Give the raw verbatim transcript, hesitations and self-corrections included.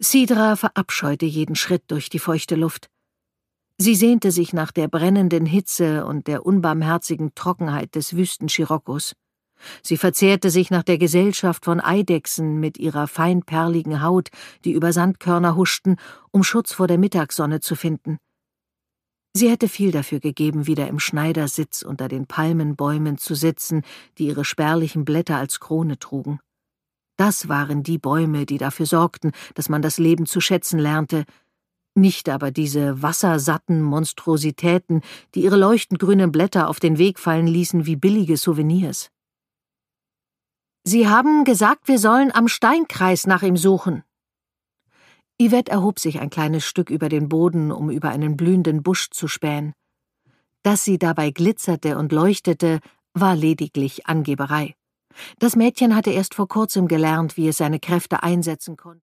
Sidra verabscheute jeden Schritt durch die feuchte Luft. Sie sehnte sich nach der brennenden Hitze und der unbarmherzigen Trockenheit des wüsten Schirokkos. Sie verzehrte sich nach der Gesellschaft von Eidechsen mit ihrer feinperligen Haut, die über Sandkörner huschten, um Schutz vor der Mittagssonne zu finden. Sie hätte viel dafür gegeben, wieder im Schneidersitz unter den Palmenbäumen zu sitzen, die ihre spärlichen Blätter als Krone trugen. Das waren die Bäume, die dafür sorgten, dass man das Leben zu schätzen lernte, nicht aber diese wassersatten Monstrositäten, die ihre leuchtend grünen Blätter auf den Weg fallen ließen wie billige Souvenirs. »Sie haben gesagt, wir sollen am Steinkreis nach ihm suchen.« Yvette erhob sich ein kleines Stück über den Boden, um über einen blühenden Busch zu spähen. Dass sie dabei glitzerte und leuchtete, war lediglich Angeberei. Das Mädchen hatte erst vor kurzem gelernt, wie es seine Kräfte einsetzen konnte.